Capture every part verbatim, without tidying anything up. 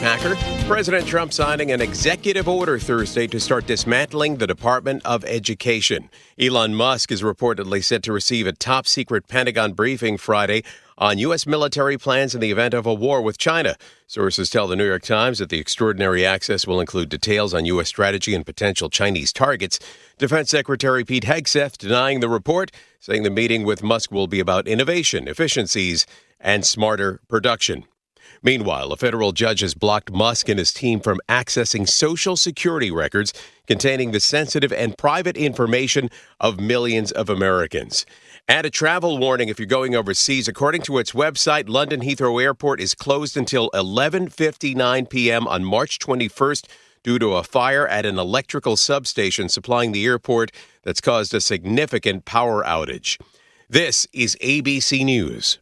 Packer. President Trump signing an executive order Thursday to start dismantling the Department of Education. Elon Musk is reportedly set to receive a top-secret Pentagon briefing Friday on U S military plans in the event of a war with China. Sources tell the New York Times that the extraordinary access will include details on U S strategy and potential Chinese targets. Defense Secretary Pete Hegseth denying the report, saying the meeting with Musk will be about innovation, efficiencies, and smarter production. Meanwhile, a federal judge has blocked Musk and his team from accessing Social Security records containing the sensitive and private information of millions of Americans. And a travel warning if you're going overseas. According to its website, London Heathrow Airport is closed until eleven fifty-nine p.m. on March twenty-first due to a fire at an electrical substation supplying the airport that's caused a significant power outage. This is A B C News.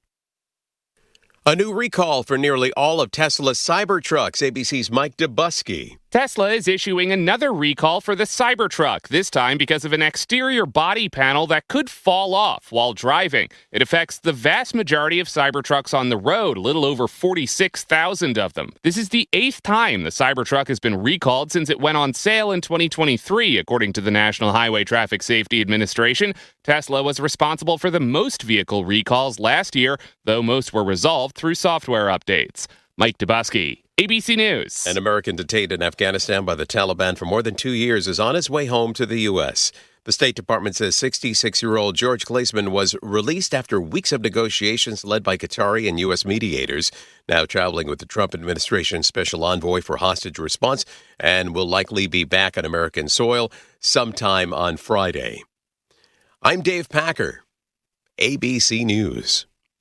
A new recall for nearly all of Tesla's Cybertrucks. A B C's Mike Dubusky. Tesla is issuing another recall for the Cybertruck, this time because of an exterior body panel that could fall off while driving. It affects the vast majority of Cybertrucks on the road, a little over forty-six thousand of them. This is the eighth time the Cybertruck has been recalled since it went on sale in twenty twenty-three, according to the National Highway Traffic Safety Administration. Tesla was responsible for the most vehicle recalls last year, though most were resolved through software updates. Mike Dubusky, A B C News. An American detained in Afghanistan by the Taliban for more than two years is on his way home to the U S. The State Department says sixty-six-year-old George Glazeman was released after weeks of negotiations led by Qatari and U S mediators, now traveling with the Trump administration's special envoy for hostage response, and will likely be back on American soil sometime on Friday. I'm Dave Packer, A B C News.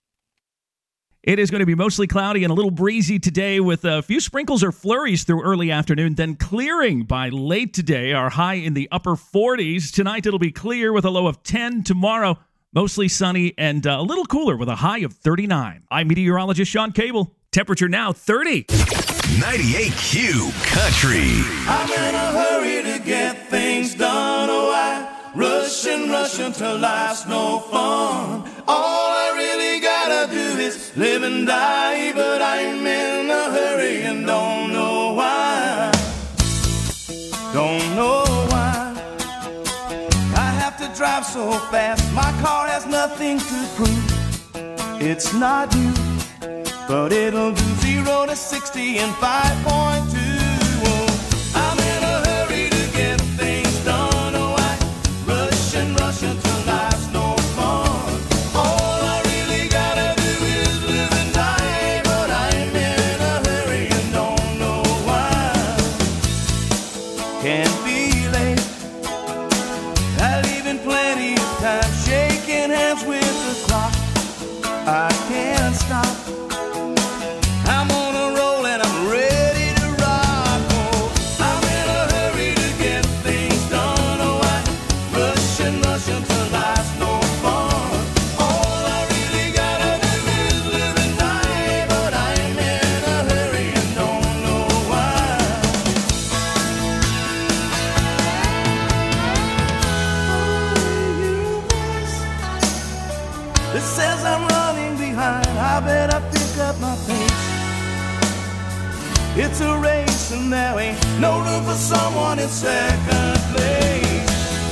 It is going to be mostly cloudy and a little breezy today with a few sprinkles or flurries through early afternoon, then clearing by late today. Our high in the upper forties. Tonight it'll be clear with a low of ten. Tomorrow, mostly sunny and a little cooler with a high of thirty-nine. I'm meteorologist Sean Cable. Temperature now thirty. ninety-eight Q Country. I'm in a hurry to get things done. Oh, I rush and rush until life's no fun. All I really gotta do is live and die, but I'm in a hurry and don't know why. Don't know why. I have to drive so fast, my car has nothing to prove. It's not new, but it'll do zero to sixty in five point two. Oh, I'm in a hurry to get things done. Oh, I rush and rush until life's no fun. All I really gotta do is live and die, but I'm in a hurry and don't know why. Can't be late, I leave in plenty of time, shaking hands with the clock. I can't stop. I'm on a roll and I'm ready to rock. Oh, I'm in a hurry to get things done. Oh, I rush and rush until life's no fun. All I really gotta do is live and die, but I'm in a hurry and don't know why. It says I'm running behind, I better pick up my pace. It's a race and there ain't no room for someone in second place.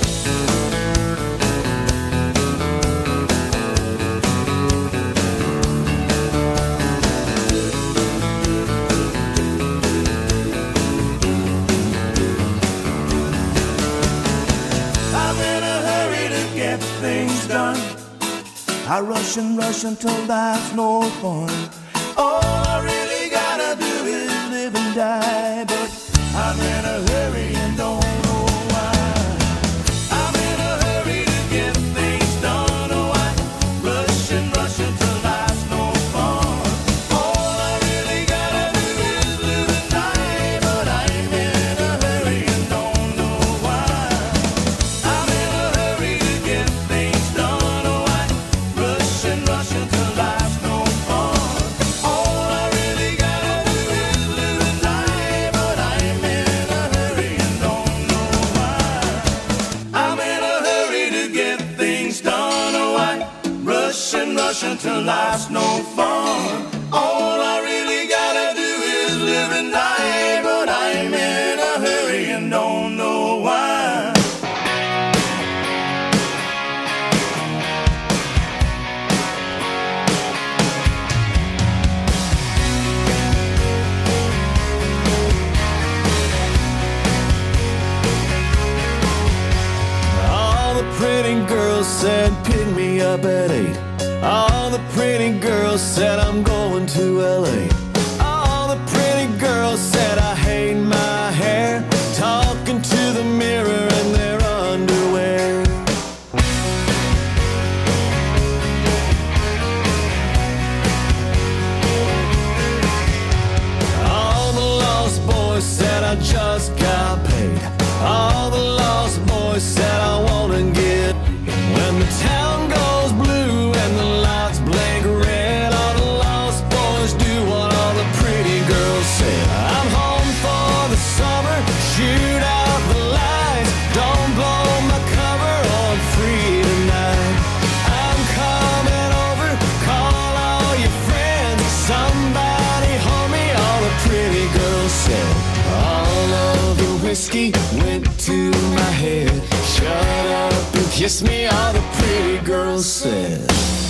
I'm in a hurry to get things done. I rush and rush until life's no fun. All I really gotta do is live and die, but I'm in a hurry and don't know why. I'm in a hurry to get things done. Oh, I rush and rush until life's no fun. All I really gotta do is live and die, but I'm in a hurry and don't know why. I'm in a hurry to get things done. Oh, I rush and rush until life's no fun. All I really gotta do is live and die, but I'm in a hurry and don't know why. I'm in a hurry to get things done. Oh, I rush and rush until life's no fun. All I really gotta do is live live and die, but I'm in a hurry and don't know why. All the pretty girls said pick me up at eight. All the pretty girls said I'm going to L A. All the pretty girls said I hate my hair, talking to the mirror in their underwear. All the lost boys said I just got paid. All the lost boys said I wanna get. When the town goes blue and the lights blink red, all the lost boys do what all the pretty girls said. I'm home for the summer, shoot out the lights, don't blow my cover, on free tonight. I'm coming over, call all your friends, somebody hold me, all the pretty girls said. All of the whiskey went to my head, shut up and kiss me, all the pretty girls said.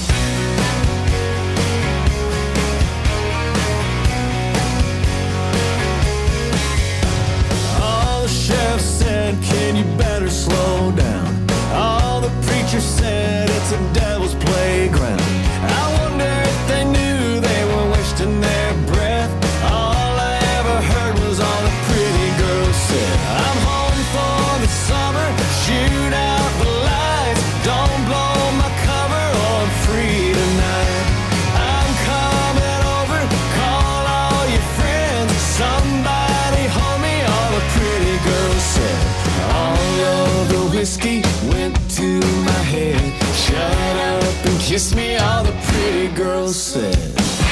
All the sheriff said, kid, you better slow down. All the preachers said, it's a devil's playground. I wonder if they knew they were wasting their breath. All I ever heard was all the pretty girls said. I'm home for the summer, shoot out the lights, don't blow my cover, on free tonight. I'm coming over, call all your friends, somebody hold me, all the pretty girls said. All of the whiskey went to my head, shut up and kiss me, all the pretty girls said.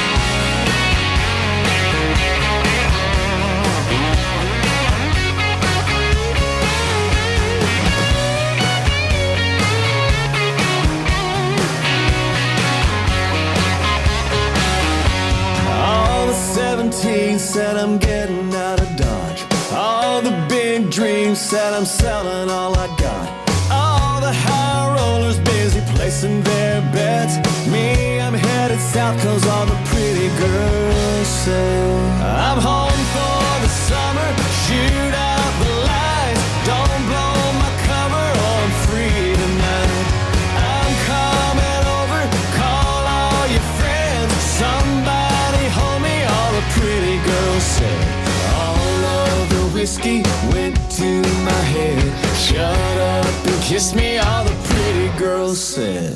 All the seventeen said I'm getting out of Dodge. All the big dreams said I'm selling all I got. All the high rollers busy placing their bets. Me, I'm headed south cause all the pretty girls say. I'm home for the summer, shoot out the lights, don't blow my cover, on free tonight. I'm coming over, call all your friends, somebody hold me, all the pretty girls say. All of the whiskey went to my head, shut up and kiss me, all the pretty girls said.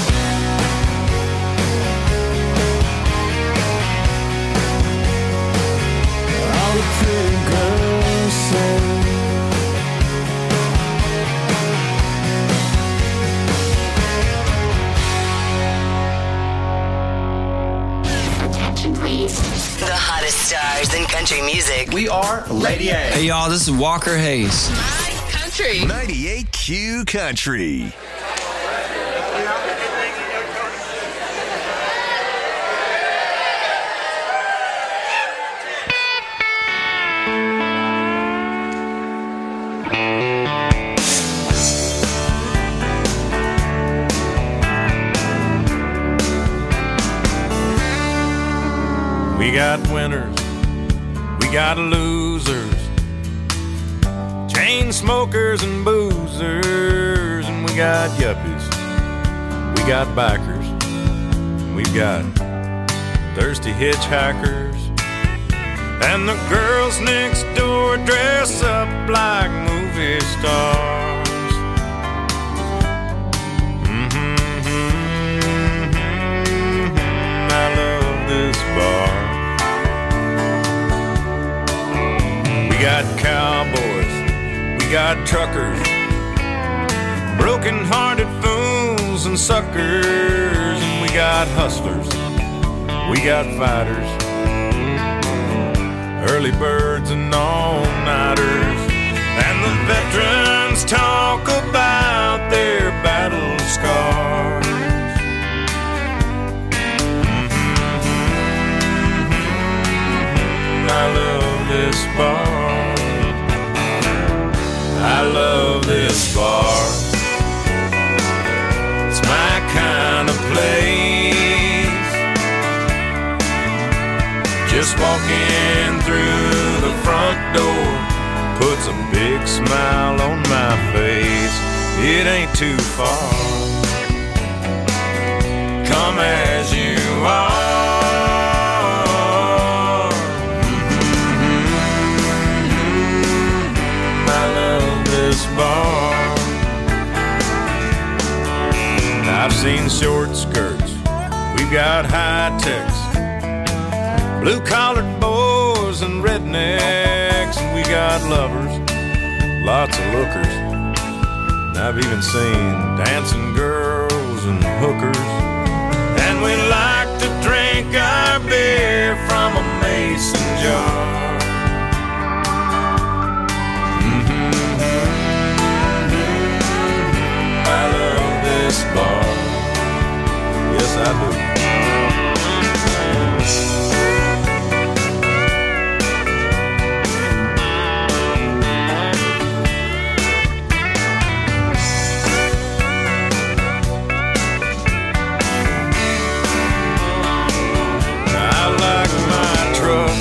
All the pretty girls said. Attention, please. The hottest stars in country music. We are Lady A. Hey y'all, this is Walker Hayes. My country. ninety-eight Q Country. We got winners, we got losers, chain smokers and boozers, and we got yuppies, we got bikers, and we've got thirsty hitchhikers, and the girls next door dress up like movie stars. Mm-hmm, mm-hmm, I love this bar. We got cowboys, we got truckers, broken-hearted fools and suckers, and we got hustlers, we got fighters, early birds and all-nighters, and the veterans talk about their battle scars. Mm-hmm, mm-hmm, I love bar. I love this bar. It's my kind of place. Just walking through the front door puts a big smile on my face. It ain't too far. Come as you are. Bar. I've seen short skirts, we've got high techs, blue-collared boys and rednecks, and we got lovers, lots of lookers. And I've even seen dancing girls and hookers. And we like to drink our beer from a mason jar. Bar. Yes, I do. I like my truck.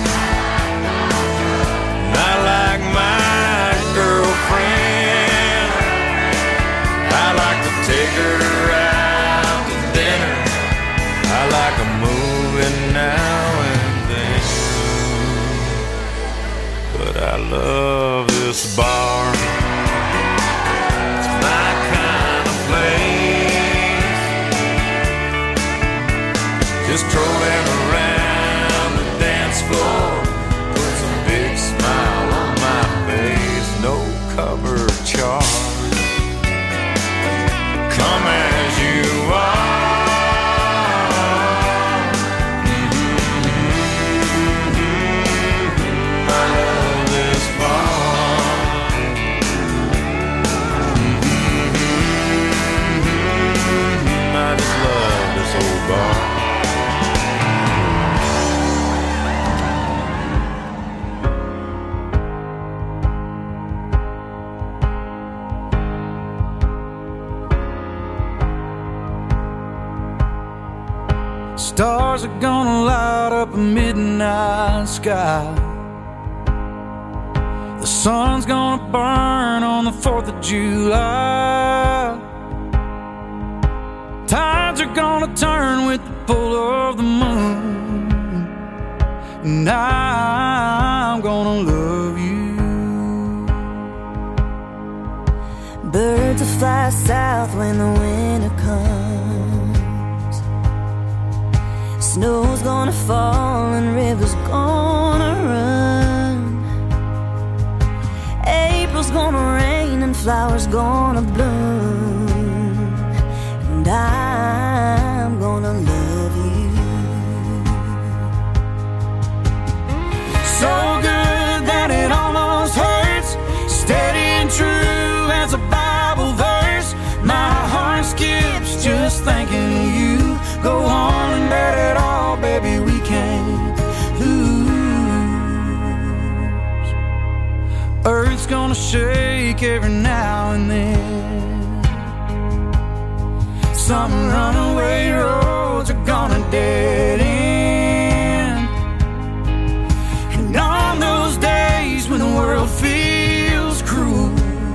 I like my girlfriend. I like to take her out to dinner. I like a movie now and then. But I love this bar. It's my kind of place. Just strolling around the dance floor puts a big smile on my face. No cover charge. Come as you are. Mm-hmm. I love this bar. Mm-hmm. I just love this old bar. Stars are gonna light up a midnight sky. The sun's gonna burn on the fourth of July. Tides are gonna turn with the pull of the moon. And I'm gonna love you. Birds will fly south when the winter comes. Snow's gonna fall and rivers gonna run. April's gonna rain and flowers gonna bloom. And I'm gonna love you. So good that it almost hurts. Steady and true as a Bible verse. My heart skips just thinking of you. Go on and bet it all, baby, we can't lose. Earth's gonna shake every now and then. Some runaway roads are gonna dead end. And on those days when the world feels cruel,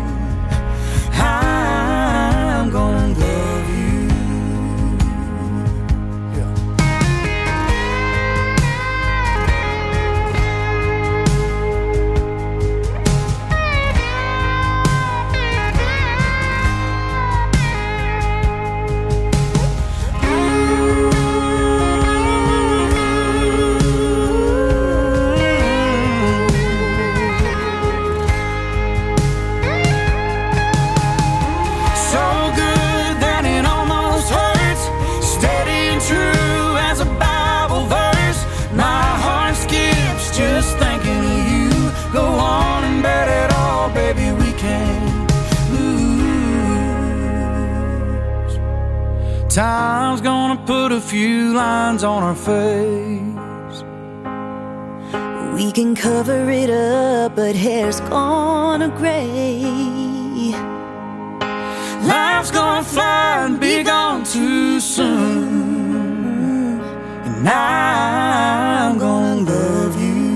I'm gonna love you. Time's gonna put a few lines on our face. We can cover it up, but hair's gonna gray. Life's gonna fly and be gone too soon, and I'm gonna love you,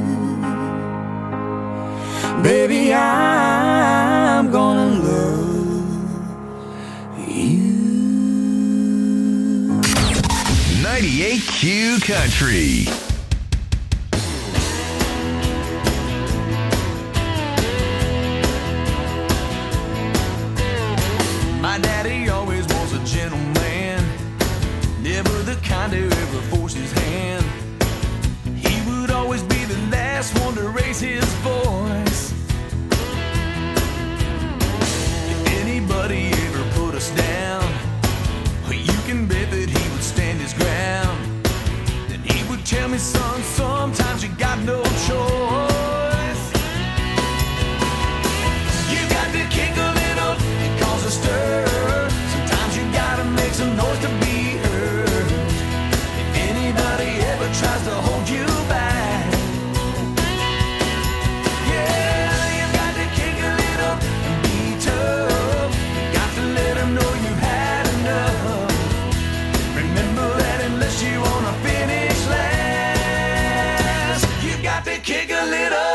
baby. I'm gonna love you. ninety-eight Q Country. My daddy always was a gentleman, never the kind to ever force his hand. He would always be the last one to raise his voice. If anybody ever put us down, you can bet that he would stand his ground. Then he would tell me, son, sometimes you got no choice. You got to kick a little and cause a stir. Sometimes you gotta make some noise to be heard. If anybody ever tries to hold you back, yeah, you got to kick a little and be tough. You got to let them know you've had enough. Remember that unless you wanna finish last, you got to kick a little.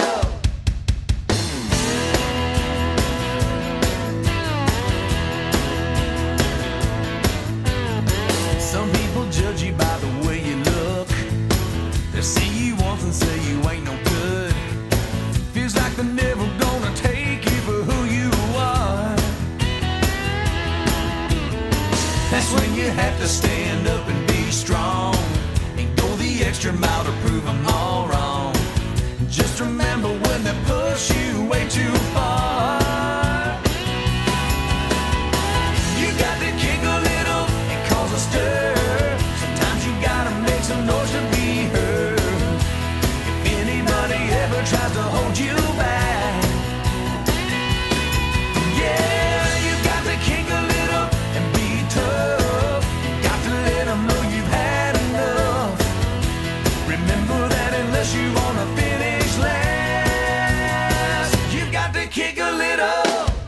Some people judge you by the way you look. They see you once and say you ain't no good. Feels like they're never gonna take you for who you are. That's when you have to stand up and be strong and go the extra mile to prove them all wrong. Just remember when they push you way too far, you got to kick a little and cause a stir. Sometimes you gotta make some noise to be heard. If anybody ever tries to hold you back, yeah, you got to kick a little and be tough. You got to let them know you've had enough. Remember that unless you wanna finish last, you got to kick a little.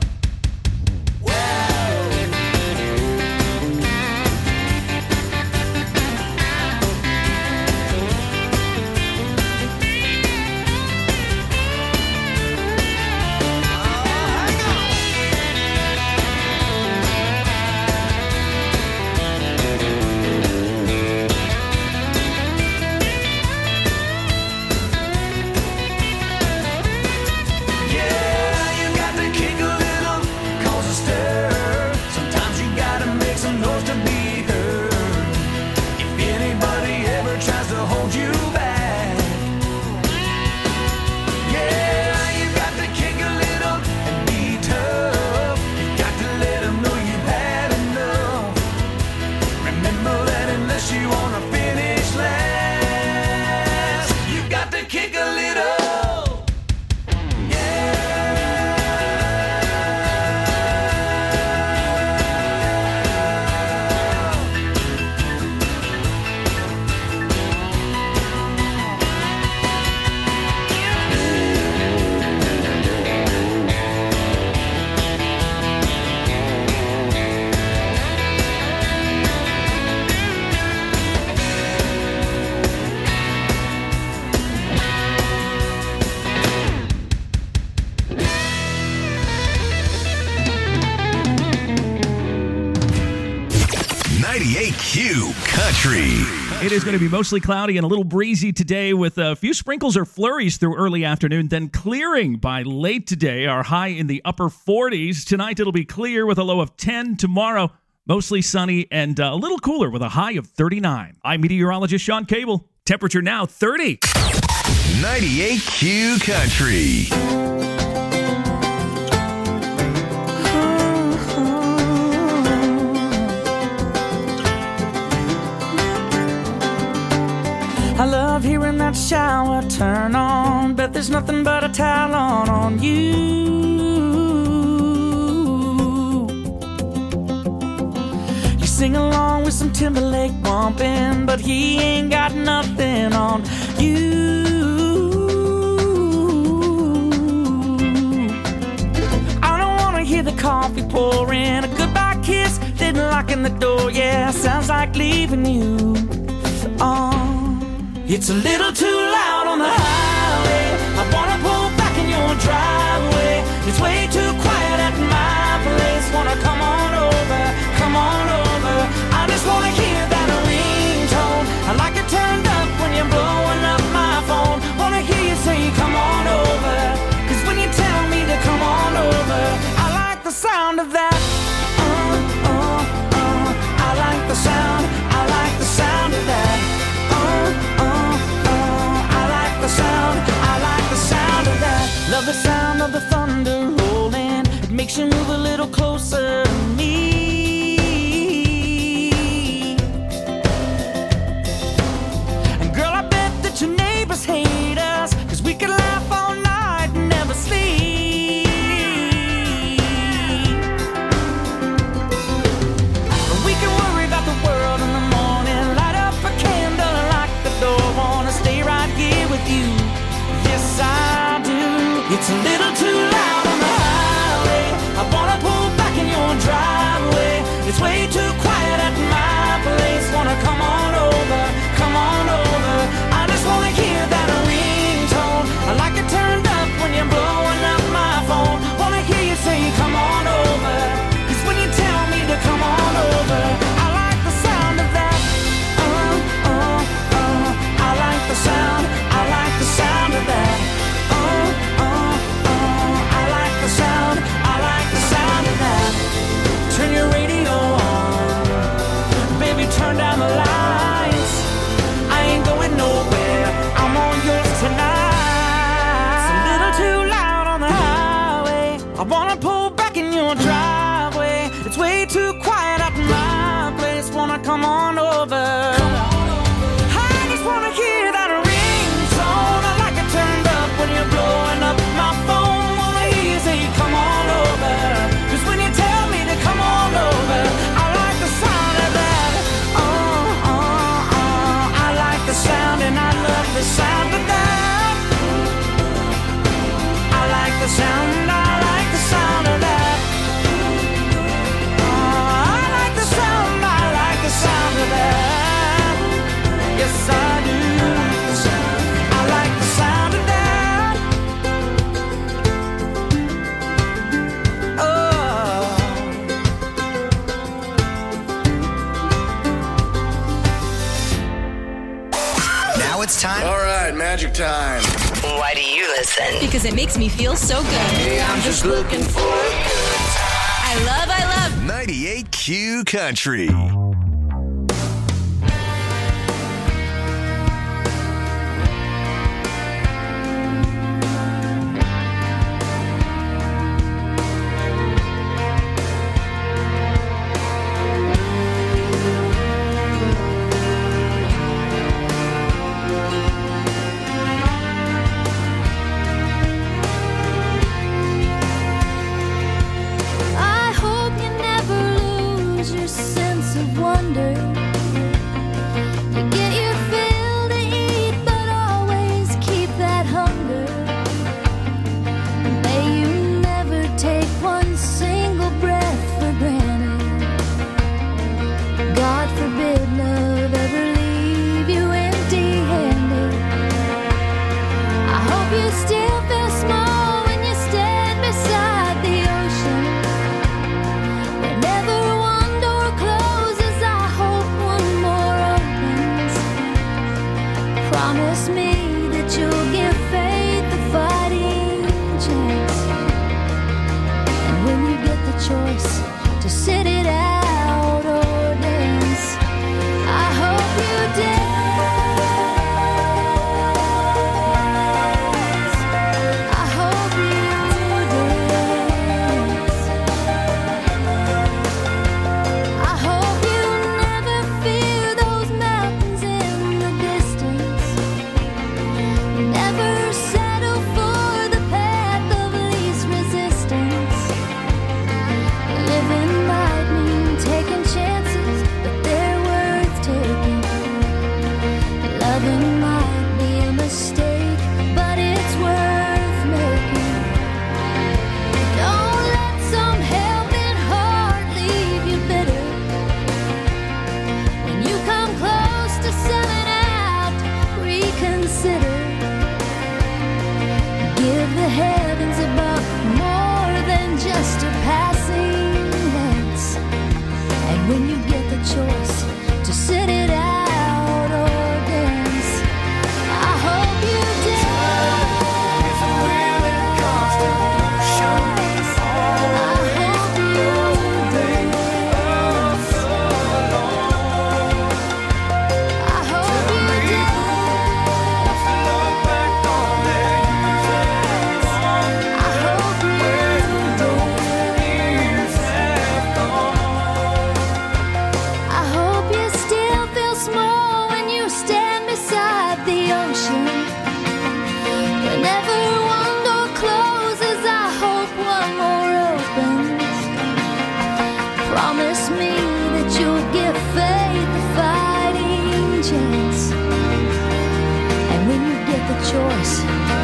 ninety-eight Q Country. It is going to be mostly cloudy and a little breezy today with a few sprinkles or flurries through early afternoon, then clearing by late today. Our high in the upper forties. Tonight it'll be clear with a low of ten. Tomorrow, mostly sunny and a little cooler with a high of thirty-nine. I'm meteorologist Sean Cable. Temperature now thirty. ninety-eight Q Country. I love hearing that shower turn on. Bet there's nothing but a towel on on you. You sing along with some Timberlake bumping, but he ain't got nothing on you. leaving you. Oh, it's a little too loud on the highway. I wanna pull back in your driveway. It's way too quiet at my place. Wanna come on over, come on over. I just wanna hear that ringtone. I like it turned up when you're blowing up my phone. Wanna hear you say come on over, 'cause when you tell me to come on over, I like the sound of that. Uh, uh, uh. I like the sound, I like the sound of that. Uh, uh, uh. I like the sound, I like the sound of that. Love the sound of the thunder rolling. It makes you move a little closer to me. And girl, I bet that your neighbors hate us, 'cause we can laugh all night and never sleep. We can worry about the world in the morning. Light up a candle and lock the door. Wanna stay right here with you. Yes, I do. It's a little too loud on the highway. I wanna pull back in your driveway. It's way too quiet at my place. Wanna come on over, come on over. I just wanna hear that ringtone. I like it turned up when you're blowing up my phone. Wanna hear you say come on over, 'cause when you tell me to come on over, I like the sound of that. Uh, uh, uh. I like the sound, I like the sound of that. Uh, uh, uh. I like the sound, I like the sound of that. Turn your radio on, baby, turn down the lights. I ain't going nowhere, I'm all yours tonight. It's a little too loud on the highway. I wanna pull back in your driveway. It's way too quiet at my place. Wanna come on over. I just wanna hear that ringtone. I like it turned up when you're blowing up my phone. Wanna hear you say come on over, 'cause when you tell me to come on over, I like the sound of that. Uh, uh, uh. I like the sound and I love the sound of that. I like the sound, I like the sound of that. Uh, I like the sound, I like the sound of that. Yes, I do. I like the sound of that. Oh. Now it's time. All right, magic time. Why do you listen? Because it makes me feel so good. Hey, I'm just looking for a good time. I love, I love ninety-eight Q Country. I hope you never lose your sense of wonder.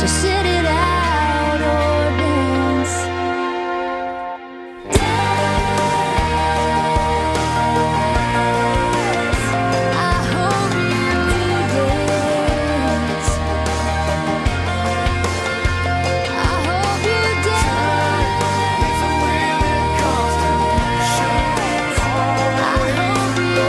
sit it out or dance. I hope you dance. I hope you dance. I hope you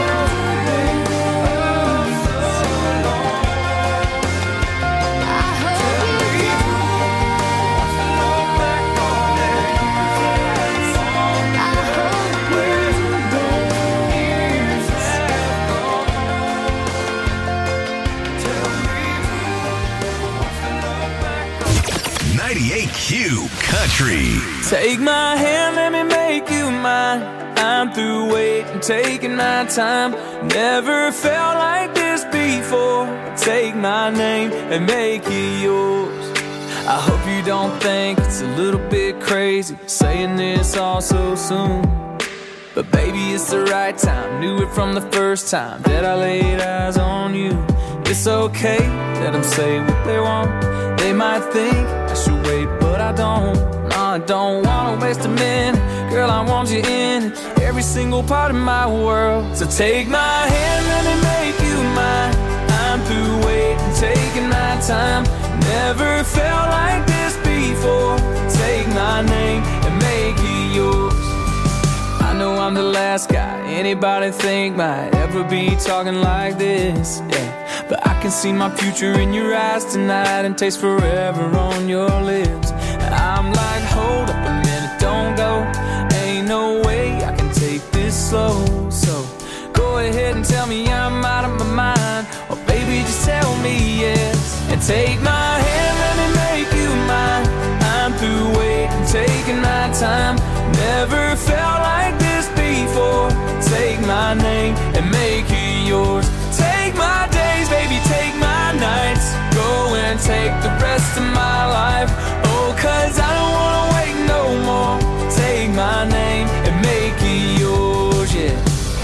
ninety-eight Q Country. Take my hand, let me make you mine. I'm through waiting, taking my time. Never felt like this before. Take my name and make it yours. I hope you don't think it's a little bit crazy saying this all so soon. But baby, it's the right time. Knew it from the first time that I laid eyes on you. It's okay, let them say what they want. They might think I should wait, but I don't. No, I don't wanna waste a minute. Girl, I want you in every single part of my world. So take my hand, let me make you mine. I'm through waiting, taking my time. Never felt like this before. Take my name and make it yours. I know I'm the last guy anybody think might ever be talking like this, yeah. But I can see my future in your eyes tonight and taste forever on your lips. I'm like, hold up a minute, don't go. Ain't no way I can take this slow. So go ahead and tell me I'm out of my mind, or baby, just tell me yes. And take my hand, let me make you mine. I'm through waiting, taking my time. Never felt like this before. Take my name and make it yours. Take my days, baby, take my nights. Go and take the rest of my life. Oh, cause I don't wanna wait no more. Take my name and make it yours, yeah.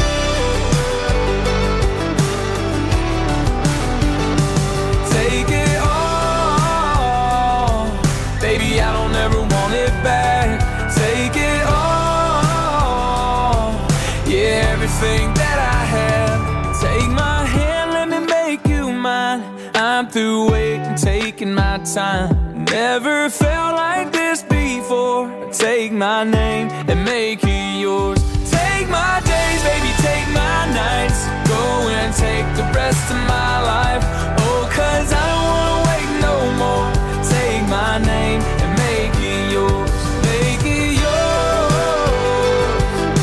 Take it all, baby, I don't ever want it back. Take it all, yeah, everything that I have. Take my hand, let me make you mine. I'm through waiting, taking my time. Never felt like this before. Take my name and make it yours. Take my days, baby, take my nights. Go and take the rest of my life. Oh, cause I don't wanna wait no more. Take my name and make it yours. Make it yours.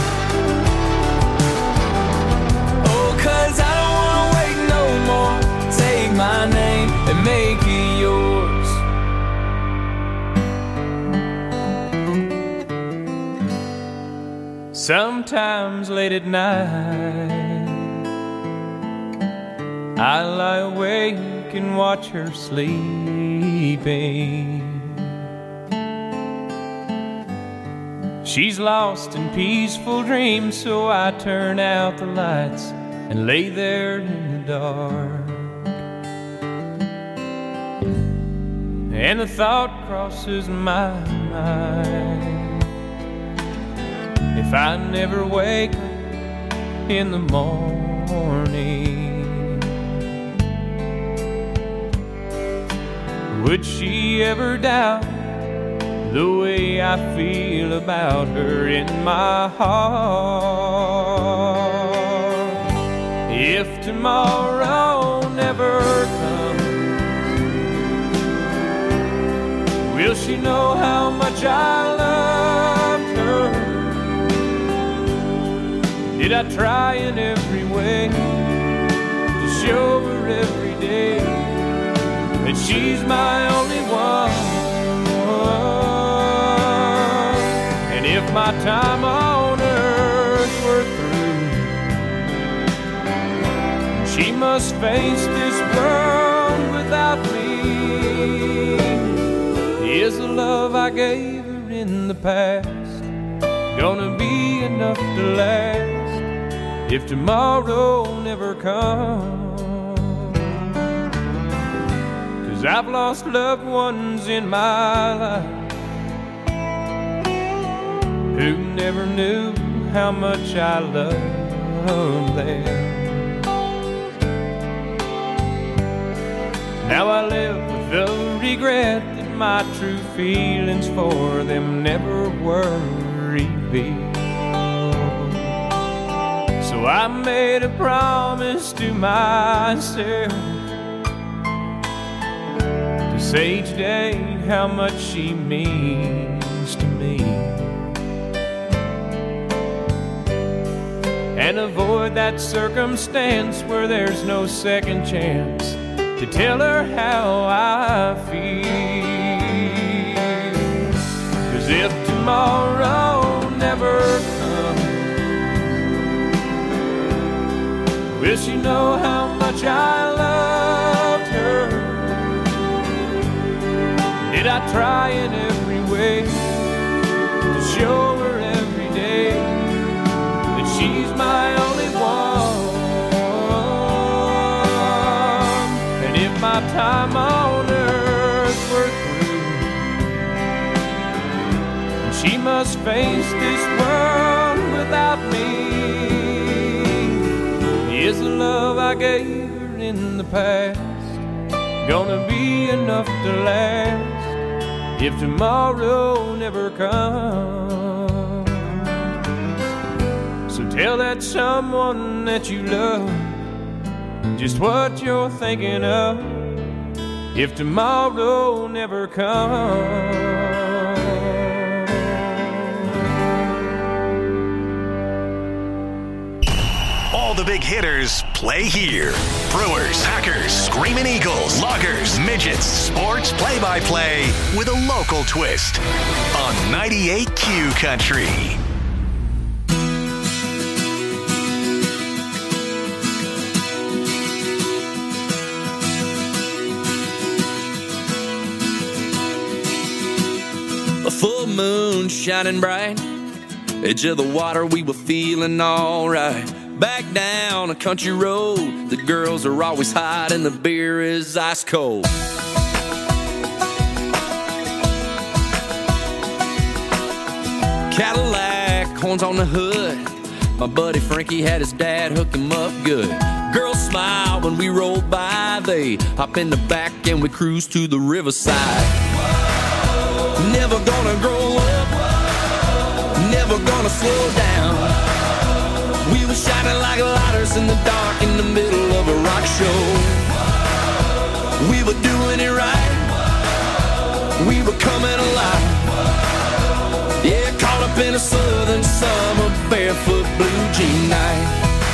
Oh, cause I don't wanna wait no more. Take my name and make it yours. Sometimes late at night I lie awake and watch her sleeping. She's lost in peaceful dreams, so I turn out the lights and lay there in the dark. And the thought crosses my mind, if I never wake up in the morning, would she ever doubt the way I feel about her in my heart? If tomorrow never comes, will she know how much I loved her? Did I try in every way to show her every day that she's my only one? And if my time on earth were through, she must face this world without me. Is the love I gave her in the past gonna be enough to last if tomorrow never comes? 'Cause 'cause I've lost loved ones in my life who never knew how much I loved them. Now I live with the regret that my true feelings for them never were revealed. So I made a promise to myself to say each day how much she means to me, and avoid that circumstance where there's no second chance to tell her how I feel. 'Cause if tomorrow never comes, will she know how much I loved her? Did I try in every way to show her every day that she's my only one? And if my time on earth were through, and she must face this world without me, is the love I gave her in the past gonna be enough to last if tomorrow never comes? So tell that someone that you love just what you're thinking of if tomorrow never comes. All the big hitters play here. Brewers, Packers, Screamin' Eagles, Loggers, Midgets, sports play-by-play with a local twist on ninety-eight Q Country. A full moon shining bright, edge of the water, we were feeling all right. Back down a country road, the girls are always hot and the beer is ice cold. Cadillac, horns on the hood, my buddy Frankie had his dad hook him up good. Girls smile when we roll by, they hop in the back and we cruise to the riverside. Never gonna grow up, never gonna slow down. We were shining like lighters in the dark in the middle of a rock show. We were doing it right, we were coming alive. Yeah, caught up in a southern summer, barefoot blue jean night.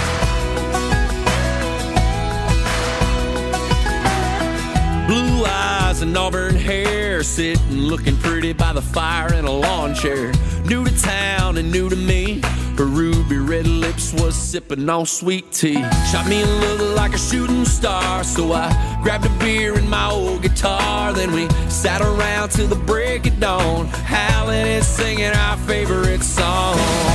Blue eyes and auburn hair, sitting looking pretty by the fire in a lawn chair. New to town and new to me, her ruby red lips was sipping on sweet tea. Shot me a look like a shooting star, so I grabbed a beer and my old guitar. Then we sat around till the break of dawn, howling and singing our favorite song.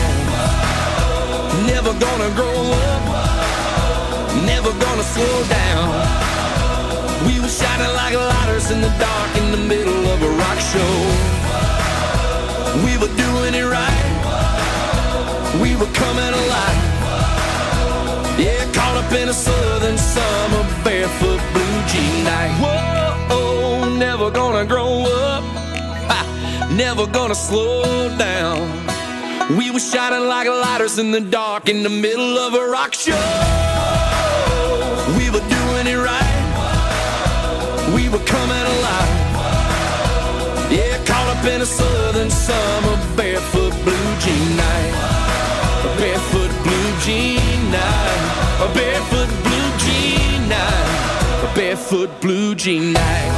Never gonna grow up, never gonna slow down. We were shining like lighters in the dark in the middle of a rock show. We were doing it right, we were coming alive. Yeah, caught up in a southern summer, barefoot blue jean night. Whoa, never gonna grow up, ha, never gonna slow down. We were shining like lighters in the dark in the middle of a rock show. We were doing it right, we were coming alive. Yeah, caught up in a southern summer, barefoot blue jean night. A barefoot blue jean night, a barefoot blue jean night, a barefoot blue jean night,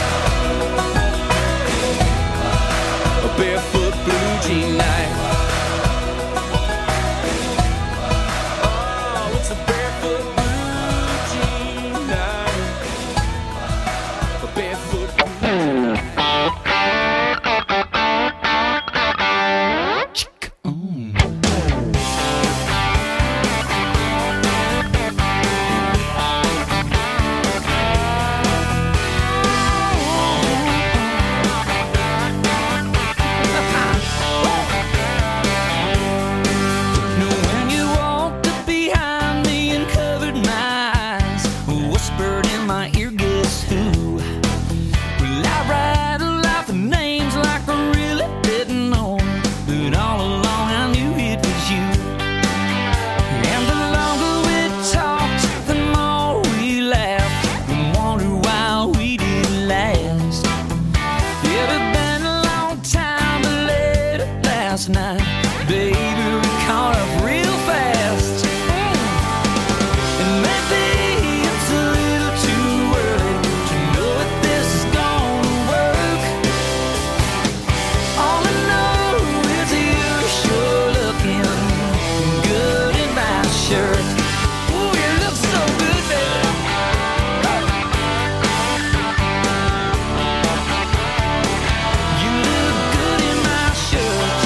a barefoot blue jean night. Oh, it's a barefoot blue jean night, a barefoot blue. last night. Baby, we caught up real fast. And maybe it's a little too early to know if this is gonna work. All I know is you're sure looking good in my shirt. Ooh, you look so good, baby. You look good in my shirt.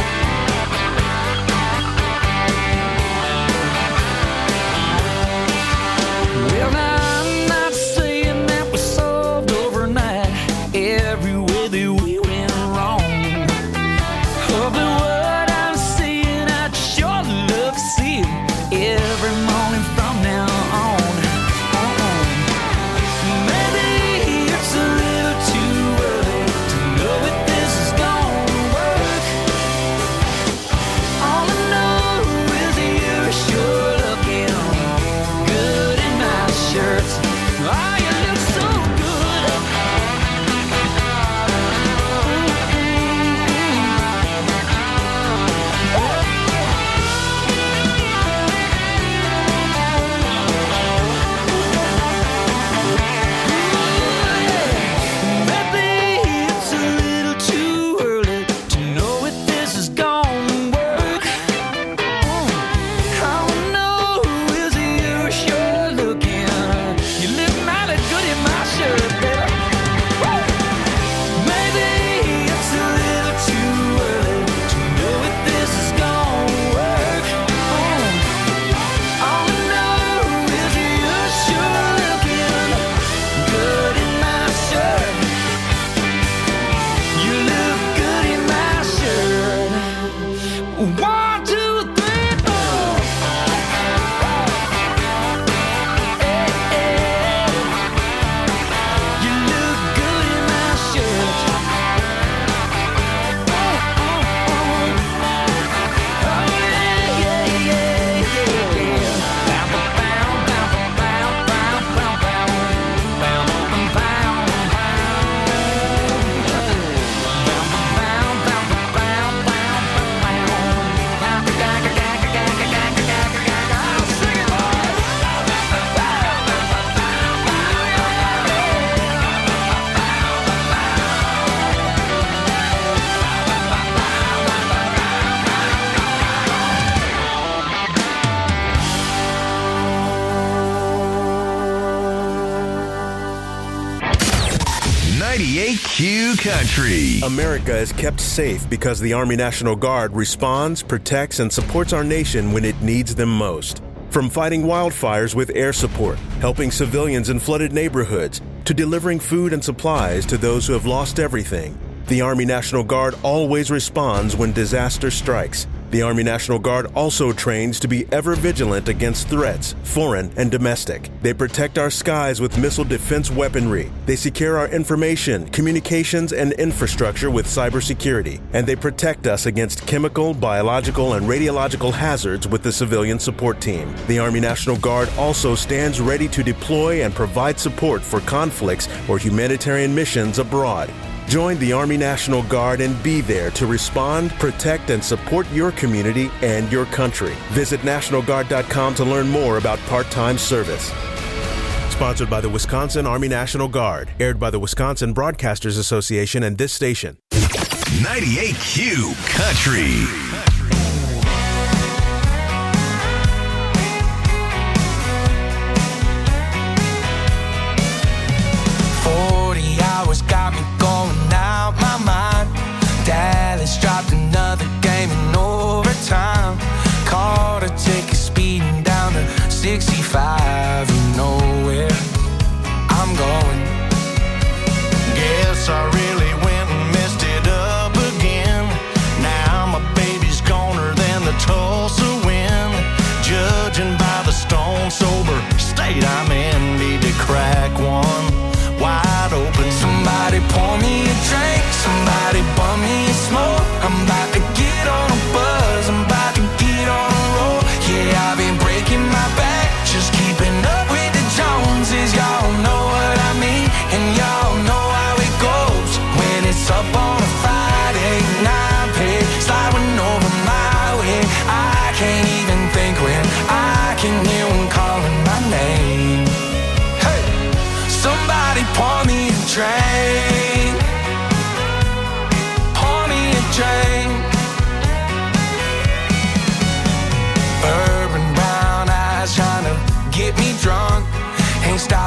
Well, now I'm not saying that we solved overnight every way that we went wrong. Oh, but what I'm saying, I'd sure love to see it every morning from now on. Uh-uh. Maybe it's a little too early to know if this is gonna work. All I know is you're sure looking good in my shirt. Oh, you look so good. Maybe it's a little too early to know if this is gonna work. All I know is you're sure looking. You look mighty good in my shirt, baby. Maybe it's a little too early to know if this is gonna work. All I know is you're sure looking good in my shirt. You look good in my shirt. One, two, three, four. Hey, hey. You look good in my shirt. Oh, oh, oh. Oh, yeah, yeah, yeah, yeah. Bow, bow, bow, bow, bow, bow, bow. Bow, bow, bow, ninety-eight Q Country. America is kept safe because the Army National Guard responds, protects, and supports our nation when it needs them most. From fighting wildfires with air support, helping civilians in flooded neighborhoods, to delivering food and supplies to those who have lost everything, the Army National Guard always responds when disaster strikes. The Army National Guard also trains to be ever vigilant against threats, foreign and domestic. They protect our skies with missile defense weaponry. They secure our information, communications, and infrastructure with cybersecurity. And they protect us against chemical, biological, and radiological hazards with the civilian support team. The Army National Guard also stands ready to deploy and provide support for conflicts or humanitarian missions abroad. Join the Army National Guard and be there to respond, protect, and support your community and your country. Visit National Guard dot com to learn more about part-time service. Sponsored by the Wisconsin Army National Guard. Aired by the Wisconsin Broadcasters Association and this station. ninety-eight Q Country. forty hours got me going out my mind. Dallas dropped another game in overtime. Caught a ticket speeding down to sixty-five. You know where I'm going. Guess I really went and messed it up again. Now my baby's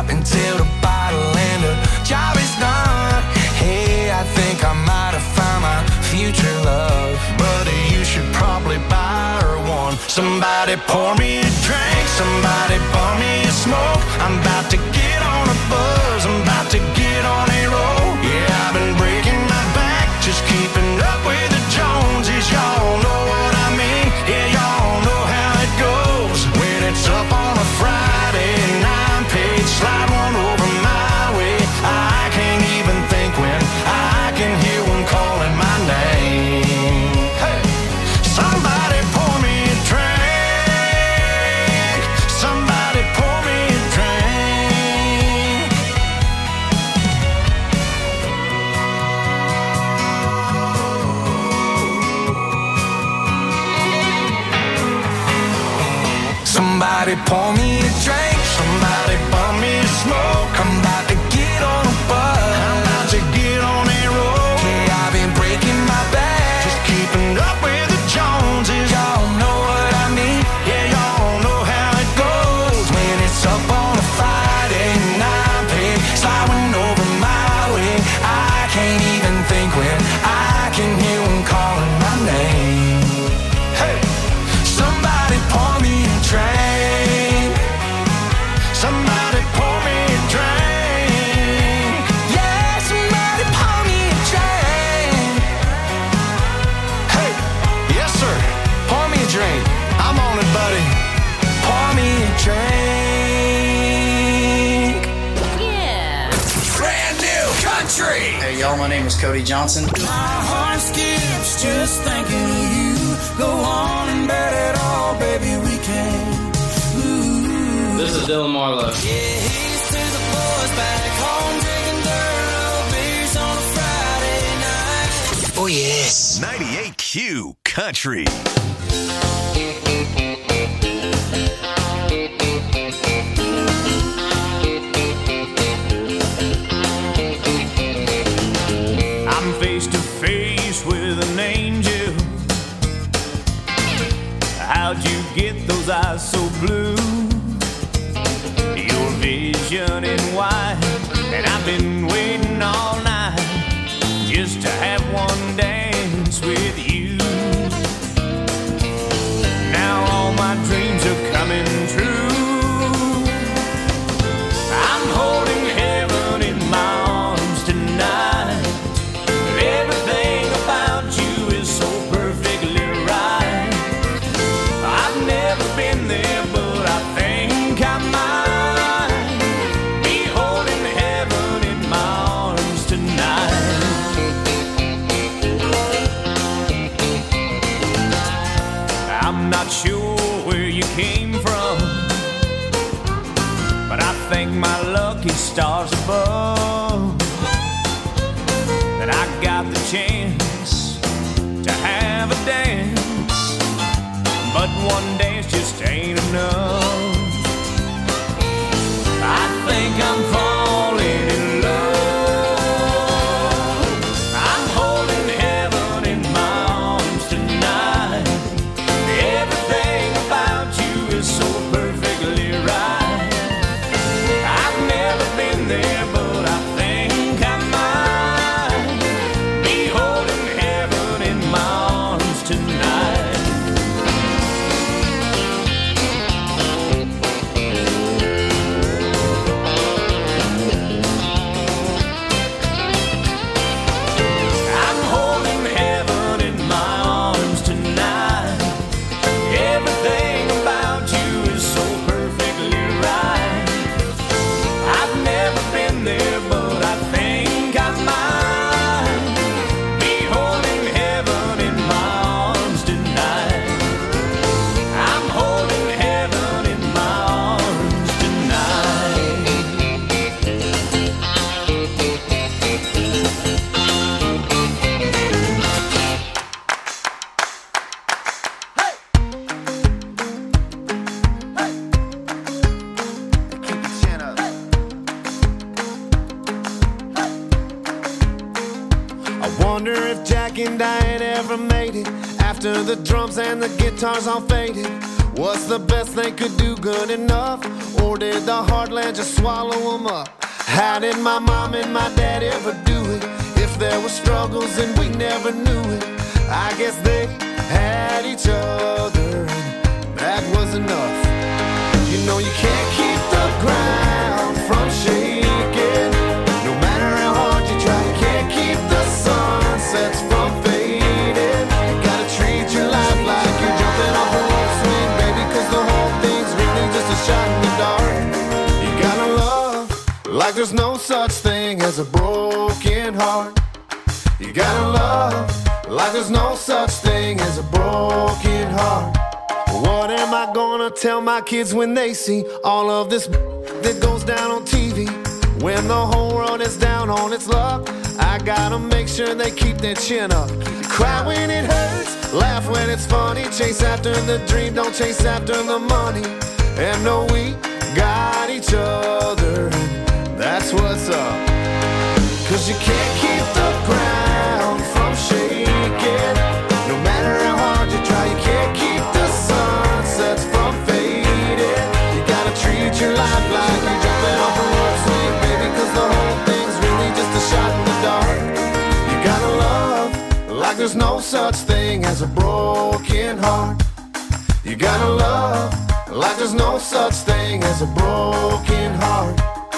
until the bottle and the job is done. Hey, I think I might have found my future love, but you should probably buy her one. Somebody pour me a drink, somebody pour me a smoke. I'm about to get on a buzz, I'm about to get on a roll. Yeah, I've been breaking my back, just keeping up with the Joneses. Y'all know what I mean, yeah, y'all know how it goes. When it's up on a Friday and I'm paid, slide one over my way. I can't even think when I can hear one calling my name. Hey, somebody pour me a drink, somebody pour me a drink. Somebody pour me a drink, somebody pour me a smoke. I'm about to get on a bus, I'm about to get on a roll. Yeah, I've been breaking my back, just keeping up with the Joneses. Y'all know what I mean, yeah, y'all know how it goes. When it's up on a Friday and I'm paid, sliding over my way. I can't even think when I can hear one calling my name. Hey, somebody pour me a drink, somebody pour me a drink. Yeah, somebody pour me a drink. Hey, yes sir, pour me a drink. I'm on it, buddy. Pour me a drink. Yeah. Brand new country. Hey y'all, my name is Cody Johnson. My heart skips just thinking of you. Go on and bet it all, baby, we can. Ooh. This is Dylan Marlowe. Yeah, he's to the boys back home drinking dirt road beers on a Friday night. Oh, yes. ninety-eight Q Country. I'm face to face with an angel. How'd you get those eyes so blue? Your vision in white, and I've been waiting all night just to have one dance with you. Now all my dreams are coming true. I'm holding heaven in my arms tonight. Everything about you is so perfectly right. I've never been there, but I think I might be holding heaven in my arms tonight. I'm not sure where you came from, but I thank my lucky stars above that I got the chance to have a dance. But one dance just ain't enough. I think I'm falling in love. I'm holding heaven in my arms tonight. Everything about you is so perfectly right. I've never been there, but I think I might be holding heaven in my arms tonight. I'm holding heaven in my arms tonight. Everything about you is so perfectly right. I've never been there, but I think I might be holding heaven in my arms tonight. I'm holding heaven in my arms tonight. I wonder if Jack and Diane ever made it after the drums and the guitars all faded. Was the best they could do good enough? Or did the heartland just swallow them up? How did my mom and my dad ever do it? If there were struggles and we never knew it, I guess they had each other, and that was enough. You know you can't keep the ground from shaking. No matter how hard you try, you can't keep the sunsets from fading. You gotta treat your life like you're jumping off a rope swing, baby, cause the whole thing's really just a shot in the dark. You gotta love like there's no such thing as a broken heart. You gotta love like there's no such thing as a broken heart. What am I gonna tell my kids when they see all of this that goes down on T V? When the whole world is down on its luck, I gotta make sure they keep their chin up. Cry when it hurts, laugh when it's funny. Chase after the dream, don't chase after the money. And know we got each other, and that's what's up. Cause you can't keep the ground from shaking. No matter how hard you try, you can't keep the sunsets from fading. You gotta treat your life like you're jumping off a rope swing, baby, cause the whole thing's really just a shot in the dark. You gotta love like there's no such thing as a broken heart. You gotta love like there's no such thing as a broken heart.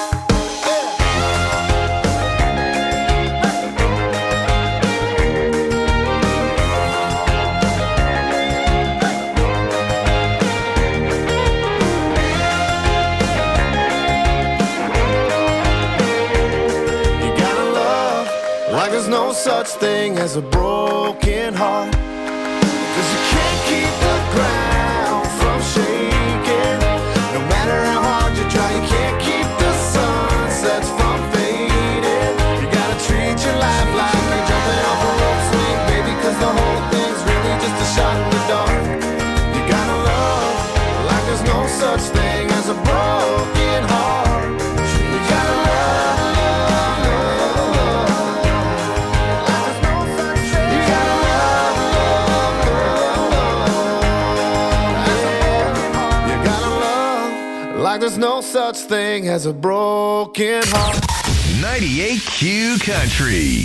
There's no such thing as a broken heart. Cause you can't keep the ground from shaking. No matter how hard you try, you can't keep the sunsets from fading. You gotta treat your life like you're jumping off a rope swing, baby, cause the whole thing's really just a shot in the dark. You gotta love like there's no such thing as a broken heart. You gotta love. Like there's no such thing as a broken heart. ninety-eight Q Country.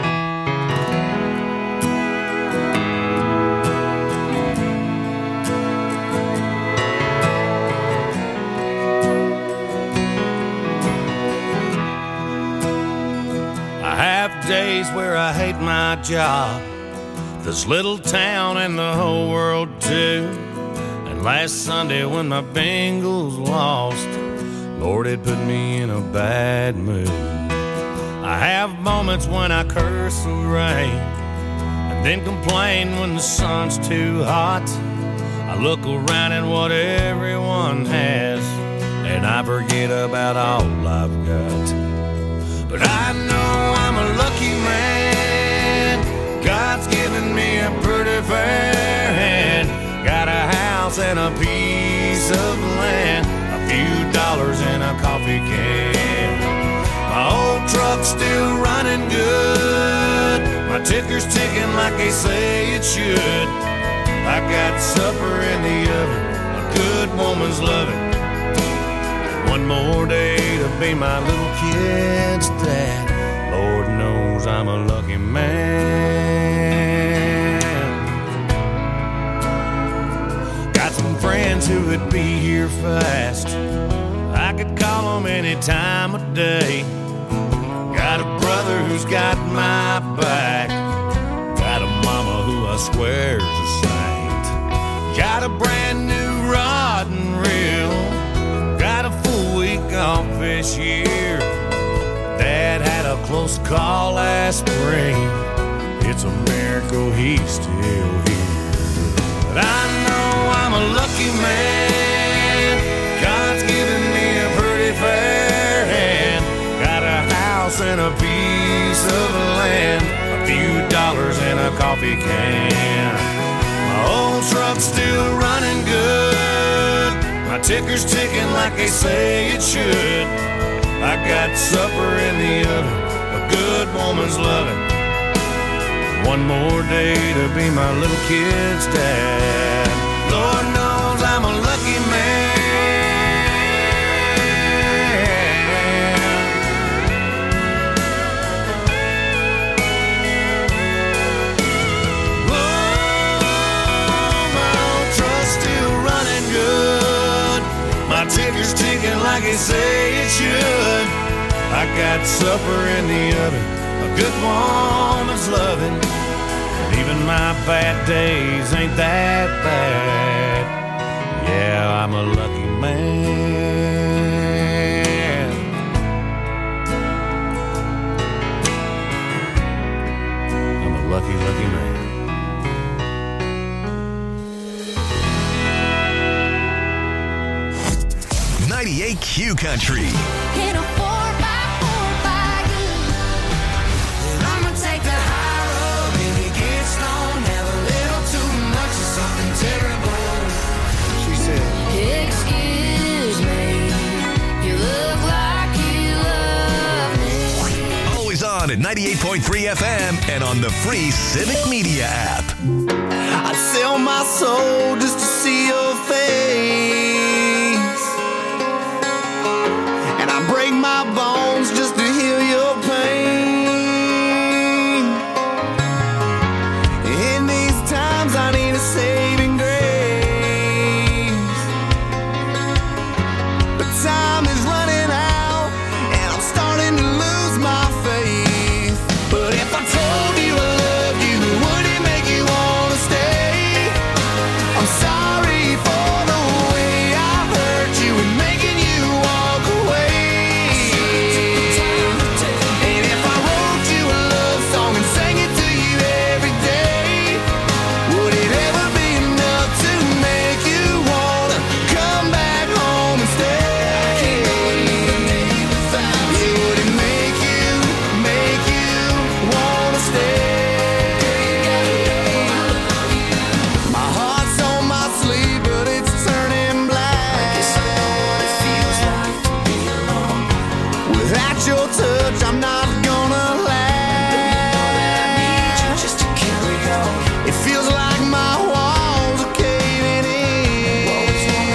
I have days where I hate my job, this little town and the whole world too. Last Sunday when my Bengals lost, Lord, it put me in a bad mood. I have moments when I curse the rain and then complain when the sun's too hot. I look around at what everyone has and I forget about all I've got. But I know I'm a lucky man. God's given me a pretty fair hand. Got a house and a piece of land, a few dollars in a coffee can. My old truck's still running good, my ticker's ticking like they say it should. I got supper in the oven, a good woman's loving, and one more day to be my little kid's dad. Lord knows I'm a lucky man. Friends who would be here fast, I could call them any time of day. Got a brother who's got my back, got a mama who I swear's a saint. Got a brand new rod and reel, got a full week off this year. Dad had a close call last spring, it's a miracle he's still here. But I know I'm a lucky man. God's given me a pretty fair hand. Got a house and a piece of land, a few dollars in a coffee can. My old truck's still running good, my ticker's ticking like they say it should. I got supper in the oven, a good woman's loving, one more day to be my little kid's dad. Lord knows baker's ticking like they say it should. I got supper in the oven, a good woman's loving, and even my bad days ain't that bad. Yeah, I'm a lucky man. I'm a lucky, lucky man. ninety-eight Q Country. In a four by four by you. And I'ma take the high road. When it gets long, have a little too much of something terrible. She said, excuse me, you look like you love me. Always on at ninety-eight point three F M and on the free Civic Media app. I'd sell my soul just to see your face. Break my bones just to heal your pain. In these times I need a saving grace, but time is running out and I'm starting to lose my faith. But if I told you I loved you, would it make you want to stay? I'm sorry for the way I hurt you and making you walk away. I'm not gonna last. Just to carry on. It feels like my walls are caving in.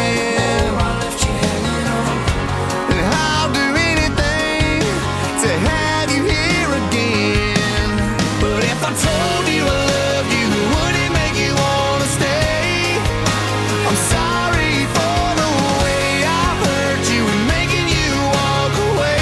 And I'll do anything to have you here again. But if I told you I loved you, would it make you wanna stay? I'm sorry for the way I hurt you and making you walk away.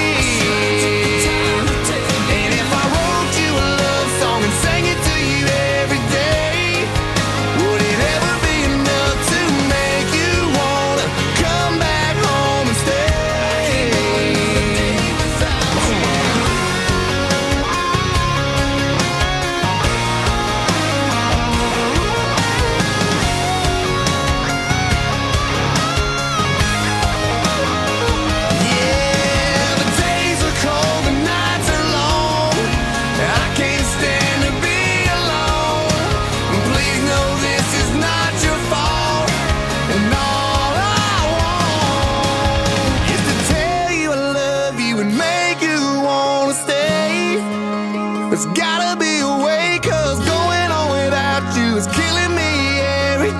There's gotta be a way, cause going on without you is killing me every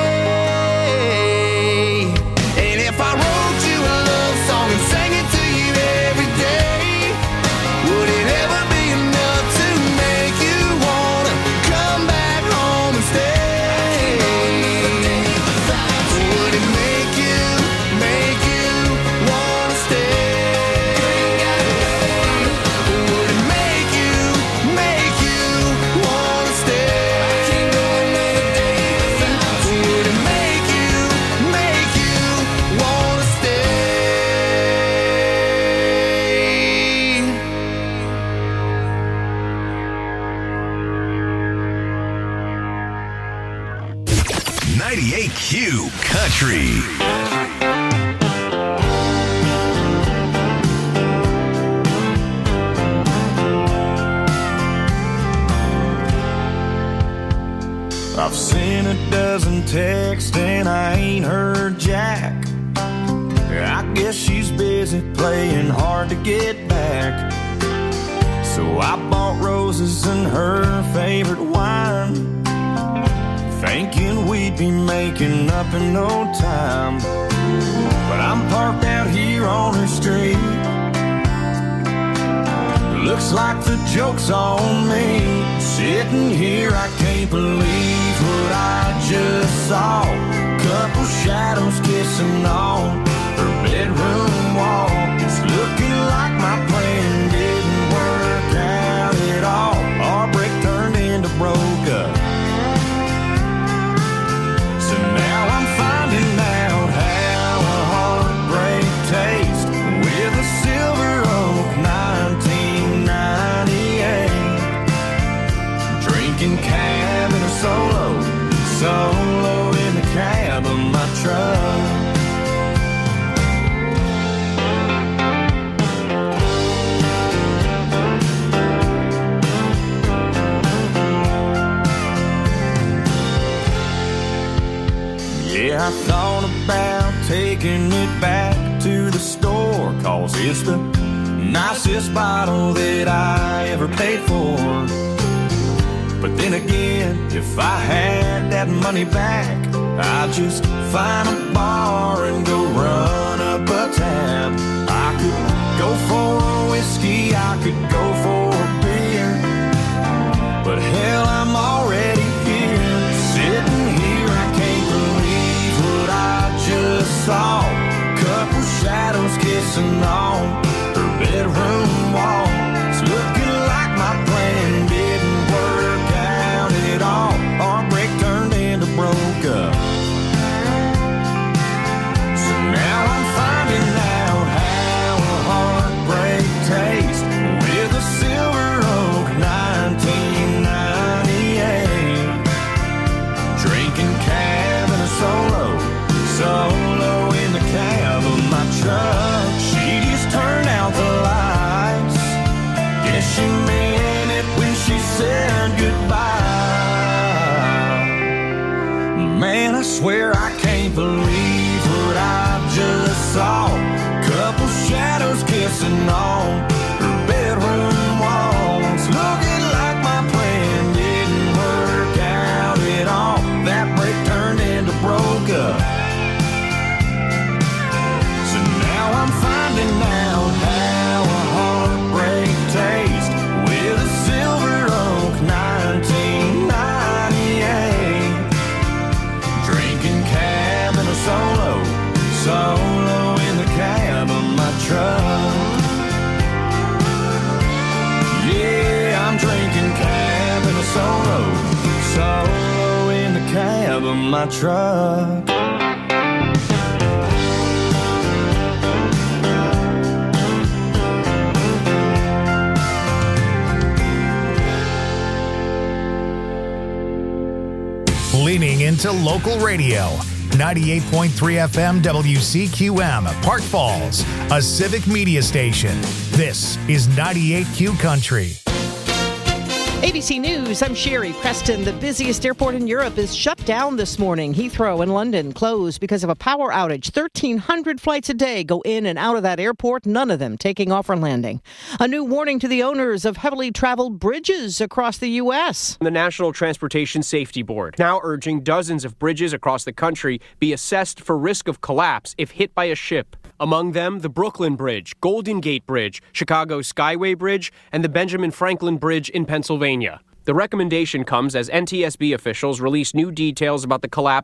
day. And if I wrote you a love song and sang it to you every day, would it ever be enough to make you wanna come back home and stay? Would it make you, make you wanna stay? ninety-eight Q Country. I've seen a dozen texts and I ain't heard jack. I guess she's busy playing hard to get back. So I bought roses and her favorite wine, thinking we'd be making up in no time. But I'm parked out here on her street. Looks like the joke's on me. Sitting here, I can't believe what I just saw. Couple shadows kissing on bedroom wall. It's looking like my plan didn't work out at all. Our break turned into broke up. So now I'm finding out how a heartbreak tastes with a Silver Oak nineteen ninety-eight. Drinking cab in a solo, solo in the cab of my truck. Yeah, I thought about taking it back to the store, 'cause it's the nicest bottle that I ever paid for. But then again, if I had that money back, I'd just find a bar and go run up a tab. I could go for a whiskey, I could go for a beer, but hell, I'm already here, sitting here. I can't believe what I just saw. Couple shadows kissing on her bedroom wall. It's looking like my plan didn't work out at all. Our break turned into broke up. So now I'm finding out how a heartbreak tastes with a Silver Oak nineteen ninety-eight. Drinking cab in a solo, solo in the cab of my truck. She just turned out the lights. Guess she meant it when she said goodbye. Man, I swear I can't believe what I just saw. Couple shadows kissing on her bedroom walls. Looking like my plan didn't work out at all. That break turned into broke up. So now I'm finding out how a heartbreak tastes with a Silver Oak nineteen ninety-eight. Drinking cab in a solo, solo in the cab of my truck. Yeah, I'm drinking cab in a solo, solo in the cab of my truck. Leaning into local radio. ninety-eight point three F M W C Q M, Park Falls, a civic media station. This is ninety-eight Q Country. A B C News, I'm Sherry Preston. The busiest airport in Europe is shut down this morning. Heathrow in London closed because of a power outage. thirteen hundred flights a day go in and out of that airport, none of them taking off or landing. A new warning to the owners of heavily traveled bridges across the U S. The National Transportation Safety Board now urging dozens of bridges across the country be assessed for risk of collapse if hit by a ship. Among them, the Brooklyn Bridge, Golden Gate Bridge, Chicago's Skyway Bridge, and the Benjamin Franklin Bridge in Pennsylvania. The recommendation comes as N T S B officials release new details about the collapse